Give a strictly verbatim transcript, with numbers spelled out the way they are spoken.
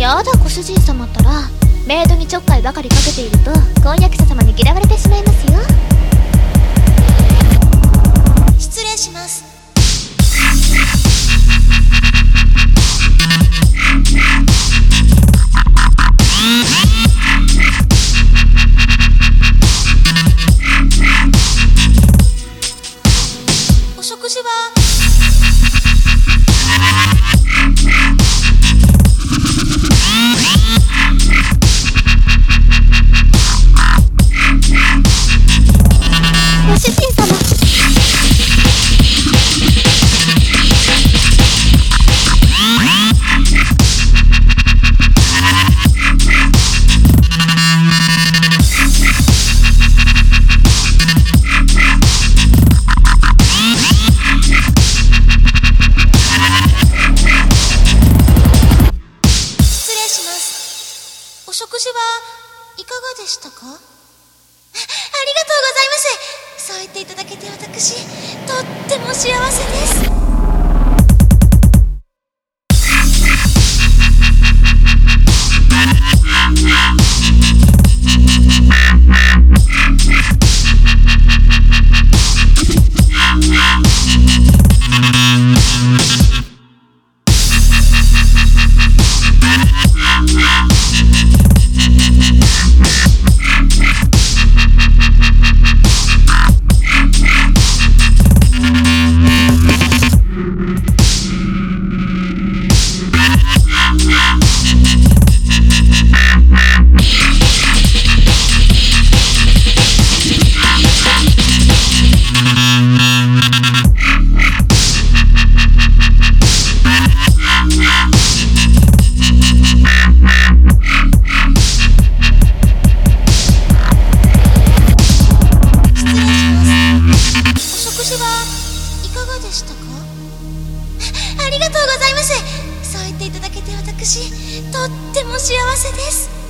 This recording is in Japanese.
やだ、ご主人様ったらメイドにちょっかいばかりかけていると婚約者様に嫌われてしまいますよ。 失礼します。お食事はご主人様、 お食事はいかがでしたか？ありがとうございます。そう言っていただけて私、とっても幸せです。いかがでしたか？ありがとうございます。そう言っていただけて私、とっても幸せです。